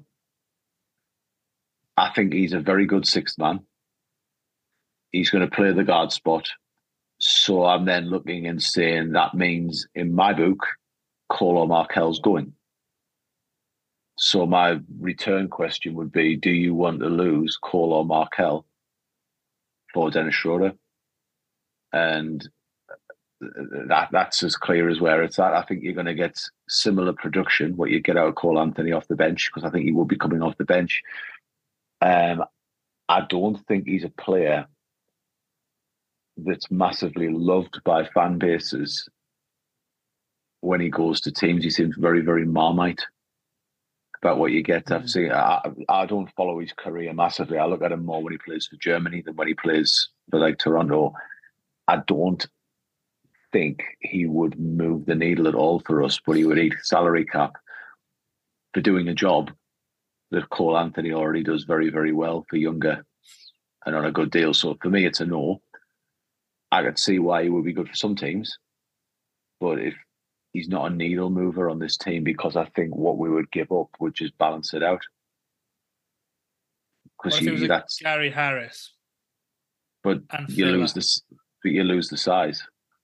I think he's a very good sixth man. He's going to play the guard spot. So I'm then looking and saying that means, in my book, Colo Markel's going. So my return question would be, do you want to lose Colo Markel for Dennis Schroeder? And that that's as clear as where it's at. I think you're going to get similar production, what you get out of Cole Anthony off the bench, because I think he will be coming off the bench. Um, I don't think he's a player that's massively loved by fan bases. When he goes to teams, he seems very, very Marmite about what you get. Mm-hmm. I've seen, I, I don't follow his career massively. I look at him more when he plays for Germany than when he plays for like Toronto. I don't think he would move the needle at all for us, but he would eat salary cap for doing a job that Cole Anthony already does very, very well for younger and on a good deal. So for me, it's a no. I could see why he would be good for some teams, but if he's not a needle mover on this team, because I think what we would give up would just balance it out. Because you, that's Gary Harris, but you Filler. lose this, but you lose the size.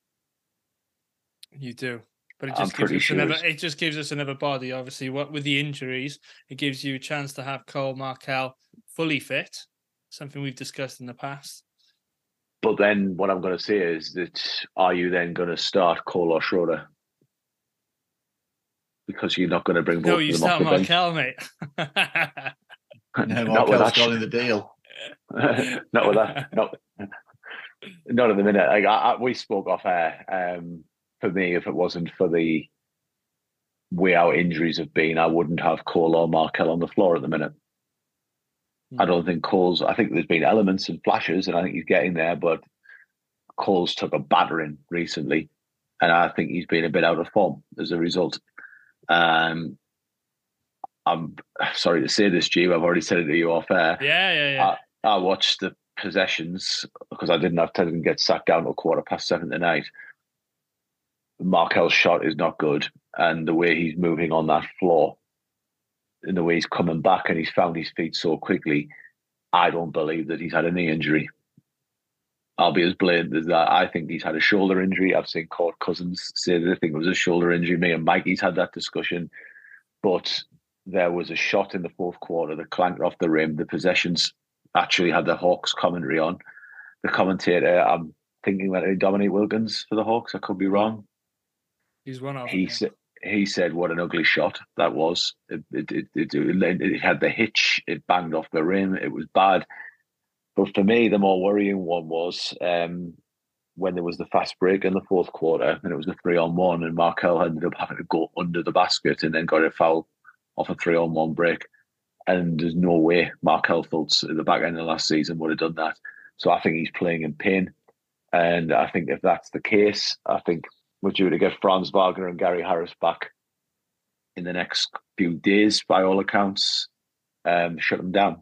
You do, but it just I'm gives us sure another. It just gives us another body. Obviously, what with the injuries, it gives you a chance to have Cole Markel fully fit. Something we've discussed in the past. But then, what I'm going to say is that are you then going to start Cole or Schroeder? Because you're not going to bring both no, of you them start off the Markel, bench. mate. No, Markel's gone in the deal. Not with that. Not, not at the minute. Like, I, I, we spoke off air. Um, for me, if it wasn't for the way our injuries have been, I wouldn't have Cole or Markel on the floor at the minute. Mm. I don't think Cole's. I think there's been elements and flashes, and I think he's getting there. But Cole's took a battering recently, and I think he's been a bit out of form as a result. Um, I'm sorry to say this, G. I've already said it to you off air. Yeah, yeah, yeah. I, I watched the possessions because I didn't have time to get sat down till quarter past seven tonight. Markel's shot is not good, and the way he's moving on that floor, and the way he's coming back, and he's found his feet so quickly, I don't believe that he's had a knee injury. I'll be as blatant as that. I think he's had a shoulder injury. I've seen Court Cousins say that I think it was a shoulder injury. Me and Mikey's had that discussion, but there was a shot in the fourth quarter that clanked off the rim. The possessions actually had the Hawks commentary on. The commentator, I'm thinking that Dominique Wilkins for the Hawks. I could be wrong. He's one of them. He said, he said, "What an ugly shot that was. It it, it it it it had the hitch. It banged off the rim. It was bad." But for me, the more worrying one was um, when there was the fast break in the fourth quarter, and it was a three on one, and Markel ended up having to go under the basket and then got a foul off a three on one break. And there's no way Markel Fultz at the back end of last season would have done that. So I think he's playing in pain. And I think if that's the case, I think we're due to get Franz Wagner and Gary Harris back in the next few days, by all accounts, um, shut them down.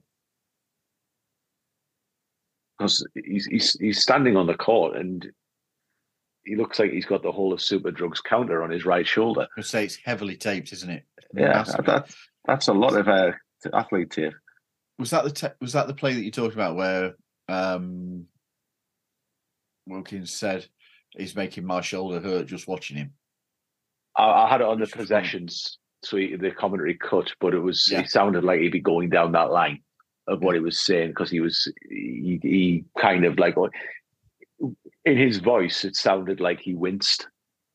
Because he's, he's he's standing on the court and he looks like he's got the whole of Super Drugs counter on his right shoulder. I say it's heavily taped, isn't it? Yeah, that, that's a lot of uh, athlete tape. Was that the te- was that the play that you talked about where um, Wilkins said he's making my shoulder hurt just watching him? I, I had it on the possessions, so he, the commentary cut, but it was yeah. It sounded like he'd be going down that line of what he was saying, because he was he, he kind of like in his voice it sounded like he winced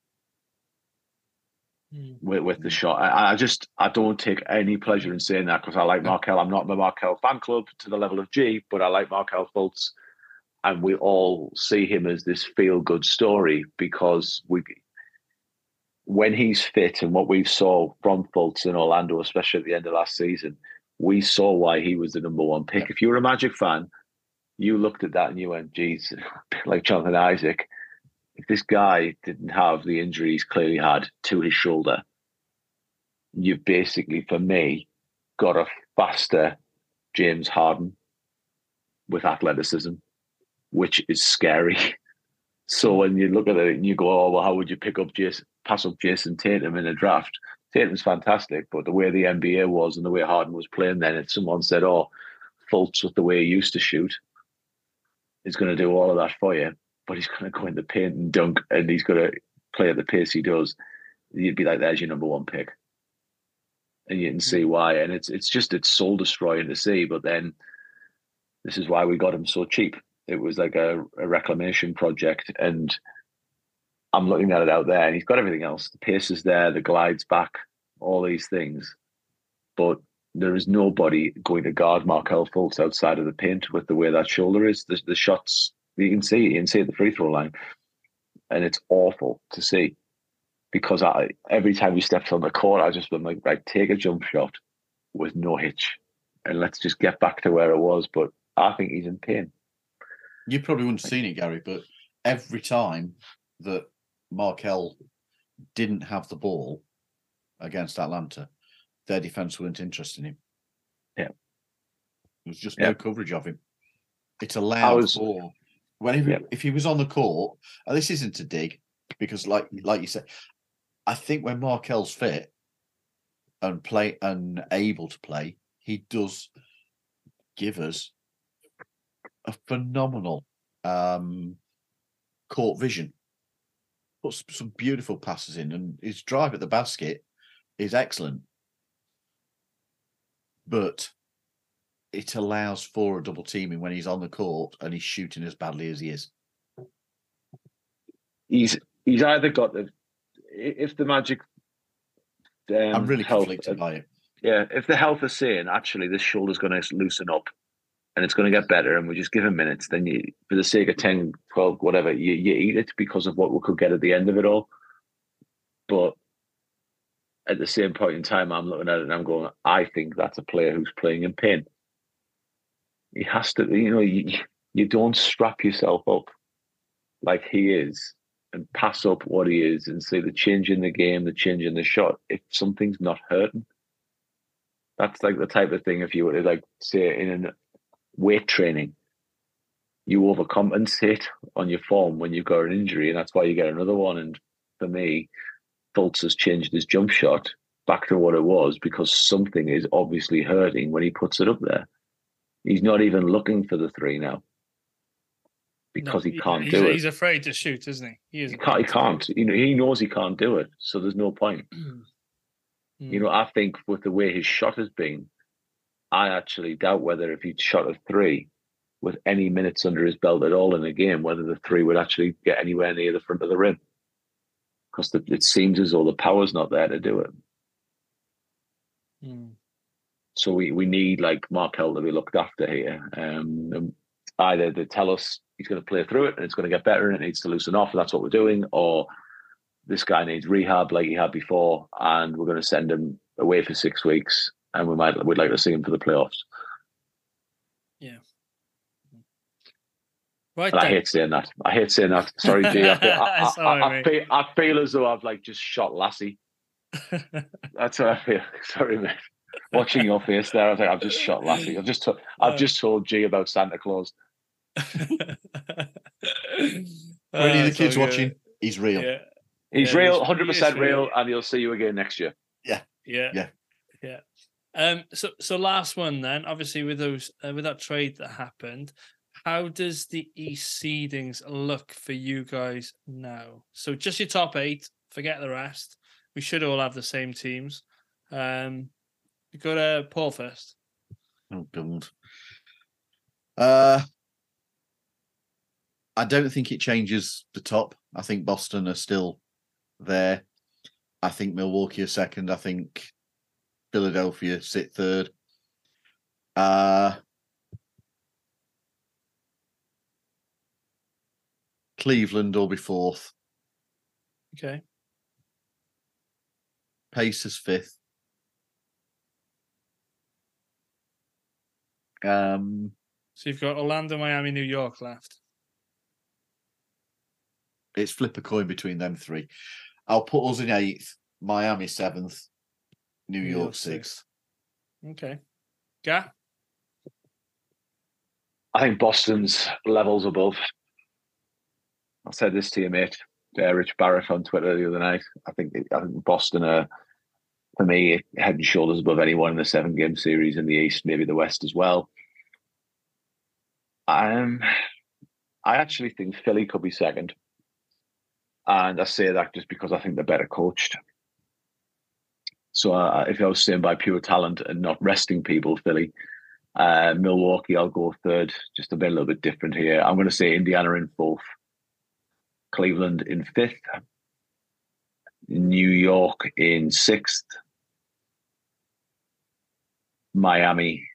mm. with, with the shot. I, I just I don't take any pleasure in saying that, because I like Markel. I'm not in the Markel fan club to the level of G, but I like Markel Fultz, and we all see him as this feel good story because we when he's fit, and what we saw from Fultz in Orlando, especially at the end of last season, we saw why he was the number one pick. Yep. If you were a Magic fan, you looked at that and you went, geez, like Jonathan Isaac, if this guy didn't have the injury he's clearly had to his shoulder, you've basically, for me, got a faster James Harden with athleticism, which is scary. So when you look at it and you go, oh, well, how would you pick up Jason, pass up Jason Tatum in a draft? Tatum's fantastic, but the way the N B A was and the way Harden was playing then, if someone said, oh, Fultz with the way he used to shoot is going to do all of that for you, but he's going to go in the paint and dunk and he's going to play at the pace he does, you'd be like, there's your number one pick. And you can see why. And it's it's just, it's soul destroying to see, but then this is why we got him so cheap. It was like a, a reclamation project, and I'm looking at it out there, and he's got everything else. The pace is there, the glide's back, all these things. But there is nobody going to guard Markel Fultz outside of the paint with the way that shoulder is. The, the shots, you can see, you can see at the free throw line. And it's awful to see. Because I, every time he steps on the court, I just been like, right, take a jump shot with no hitch. And let's just get back to where it was. But I think he's in pain. You probably wouldn't have seen it, Gary, but every time that Markel didn't have the ball against Atlanta, their defense weren't interested in him. Yeah. There was just yeah. no coverage of him. It allowed was, for when he, yeah. if he was on the court, and this isn't a dig, because like like you said, I think when Markel's fit and play and able to play, he does give us a phenomenal um, court vision. Puts some beautiful passes in, and his drive at the basket is excellent. But it allows for a double teaming when he's on the court and he's shooting as badly as he is. He's he's either got the if the Magic. Um, I'm really health, conflicted by it. Yeah, if the health is saying actually this shoulder's going to loosen up and it's going to get better, and we just give him minutes, then you, for the sake of ten, twelve, whatever, you, you eat it because of what we could get at the end of it all. But at the same point in time, I'm looking at it and I'm going, I think that's a player who's playing in pain. He has to, you know, you, you don't strap yourself up like he is and pass up what he is and say the change in the game, the change in the shot, if something's not hurting. That's like the type of thing, if you were to like say in a weight training, you overcompensate on your form when you've got an injury, and that's why you get another one. And for me, Fultz has changed his jump shot back to what it was because something is obviously hurting when he puts it up there. He's not even looking for the three now because no, he can't he's, do it. He's afraid to shoot, isn't he? He, is he can't. He can't. You know, he knows he can't do it, so there's no point. mm. You know, I think with the way his shot has been, I actually doubt whether if he'd shot a three with any minutes under his belt at all in a game, whether the three would actually get anywhere near the front of the rim. Because it seems as though the power's not there to do it. Mm. So we, we need like Markel to be looked after here. Um, either they tell us he's going to play through it and it's going to get better and it needs to loosen off, and that's what we're doing, or this guy needs rehab like he had before, and we're going to send him away for six weeks, and we might we'd like to see him for the playoffs. Yeah. Right. I hate saying that. I hate saying that. Sorry, G. I feel, I, Sorry, I, I, feel, I feel as though I've like just shot Lassie. That's how I feel. Sorry, mate. Watching your face there, I was like, I've just shot Lassie. I've just, to, I've uh, just told G about Santa Claus. For any of the kids watching, he's real. Yeah. He's yeah, real, one hundred percent real, real, and he'll see you again next year. Yeah. Yeah. Yeah. Yeah. Um. So, so last one then. Obviously, with those, uh, with that trade that happened, how does the East seedings look for you guys now? So, just your top eight. Forget the rest. We should all have the same teams. Um. You go to Paul first. Oh God. Uh. I don't think it changes the top. I think Boston are still there. I think Milwaukee are second. I think Philadelphia sit third. Uh, Cleveland will be fourth. Okay. Pacers fifth. Um, so you've got Orlando, Miami, New York left. It's flip a coin between them three. I'll put us in eighth, Miami seventh, New, New York, York sixth. Okay. Ga? I think Boston's levels above. I said this to your mate, uh, Rich Barrett, on Twitter the other night. I think I think Boston are, for me, head and shoulders above anyone in the seven-game series in the East, maybe the West as well. Um, I actually think Philly could be second. And I say that just because I think they're better coached. So uh, if I was saying by pure talent and not resting people, Philly, uh, Milwaukee, I'll go third. Just a bit a little bit different here. I'm going to say Indiana in fourth. Cleveland in fifth, New York in sixth, Miami,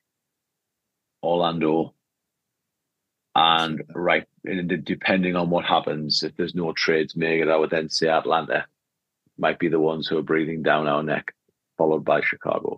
Orlando, and right, depending on what happens, if there's no trades made, I would then say Atlanta might be the ones who are breathing down our neck, followed by Chicago.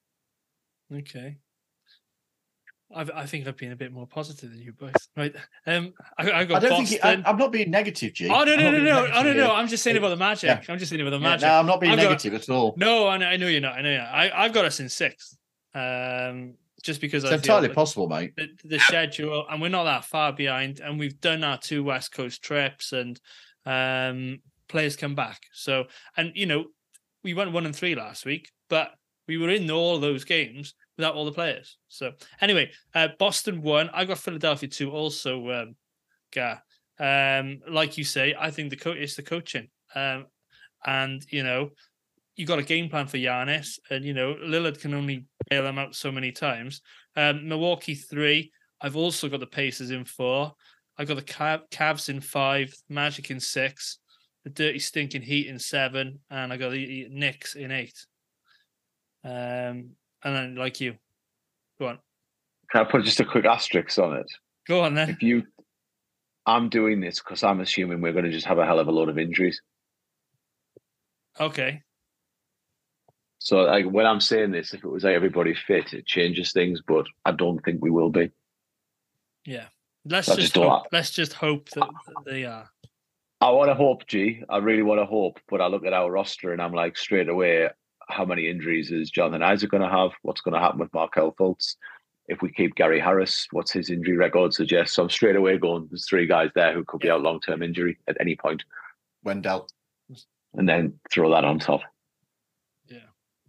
Okay. I've, I think I've been a bit more positive than you both. Right. Um, I, I got I don't Boston. think it, I, I'm not being negative, G. Oh, no, I'm no, not no, being no. negative Oh, no, no. here. I'm just saying about the Magic. Yeah. I'm just saying about the Yeah, Magic. no, I'm not being I've got- negative at all. No, I know, I know you're not. I know you're not. I, I've got us in sixth. Um, just because It's I feel entirely that possible, mate. the, the schedule, and we're not that far behind, and we've done our two West Coast trips, and um, players come back. So, and you know, we went one and three last week, but we were in all those games without all the players. So, anyway, uh, Boston won. I got Philadelphia two also. Um, Gar, um, like you say, I think the co- it's the coaching, um, and you know, you got a game plan for Giannis, and you know Lillard can only bail them out so many times. Um, Milwaukee three. I've also got the Pacers in four. I got the Cav- Cavs in five, Magic in six, the dirty stinking Heat in seven, and I got the Knicks in eight. Um, and then like you, go on, Can I put just a quick asterisk on it? go on then. If you, I'm doing this because I'm assuming we're going to just have a hell of a lot of injuries. Okay. So like when I'm saying this, if it was like everybody fit, it changes things, but I don't think we will be. Yeah. Let's I just just don't- hope, let's just hope that they are. I want to hope, G. I really want to hope, but I look at our roster and I'm like straight away, how many injuries is Jonathan Isaac going to have? What's going to happen with Markelle Fultz? If we keep Gary Harris, what's his injury record suggest? So I'm straight away going, there's three guys there who could be out long-term injury at any point. Wendell. And then throw that on top. Yeah.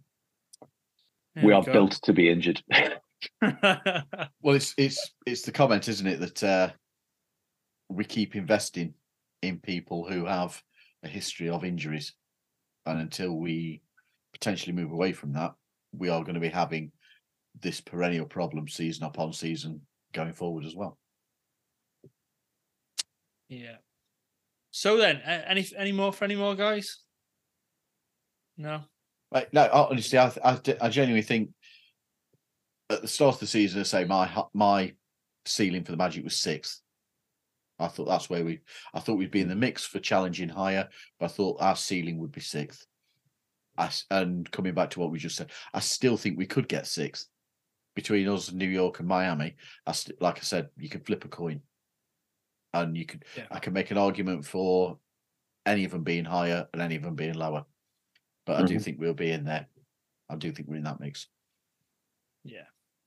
we There are go. built to be injured. Well, it's it's it's the comment, isn't it, that uh, we keep investing in people who have a history of injuries, and until we potentially move away from that, we are going to be having this perennial problem season upon season going forward as well. Yeah. So then, a- any any more for any more guys? No. Right, no, honestly, I, I I genuinely think at the start of the season, I say my my ceiling for the Magic was sixth. I thought that's where we. I thought we'd be in the mix for challenging higher, but I thought our ceiling would be sixth. I s and coming back to what we just said, I still think we could get sixth between us, New York, and Miami. I st- like I said, you could flip a coin, and you could. Yeah. I can make an argument for any of them being higher and any of them being lower, but I do Mhm. think we'll be in there. I do think we're in that mix. Yeah.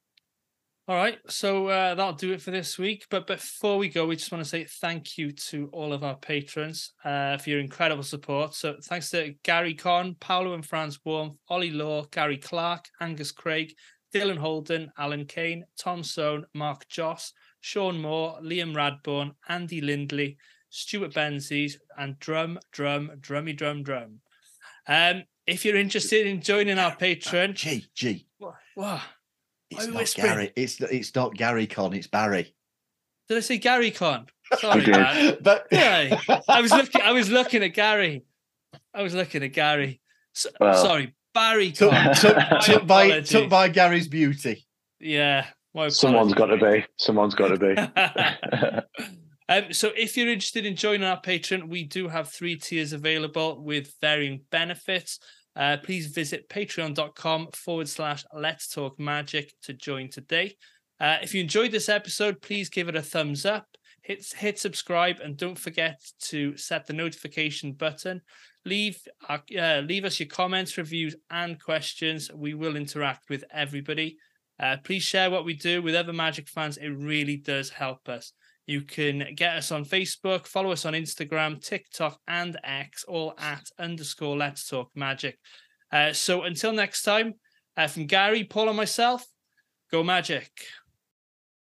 All right. So uh, that'll do it for this week. But before we go, we just want to say thank you to all of our patrons uh, for your incredible support. So thanks to Gary Conn, Paolo and Franz Warmth, Ollie Law, Gary Clark, Angus Craig, Dylan Holden, Alan Kane, Tom Soane, Mark Joss, Sean Moore, Liam Radbourne, Andy Lindley, Stuart Benzies, and Drum, Drum, Drummy Drum Drum. Um, if you're interested in joining our Patreon, G G. what? what? It's Why are we not whispering? Gary. It's it's not Gary Con. It's Barry. Did I say Gary Conn? Sorry, did. man. But Yeah, I was looking. I was looking at Gary. I was looking at Gary. So, Well- sorry, Barry took, Conn. took, My took by apologies. took by Gary's beauty. Yeah, my Someone's got to apologies, be. Someone's got to be. mate. um, so if you're interested in joining our Patreon, we do have three tiers available with varying benefits. Uh, please visit patreon.com forward slash let's talk magic to join today. Uh, if you enjoyed this episode, please give it a thumbs up, hit, hit subscribe, and don't forget to set the notification button. Leave, uh, uh, leave us your comments, reviews, and questions. We will interact with everybody. Uh, please share what we do with other Magic fans. It really does help us. You can get us on Facebook, follow us on Instagram, TikTok, and X, all at underscore Let's Talk Magic. Uh, so until next time, uh, from Gary, Paul, and myself, go Magic.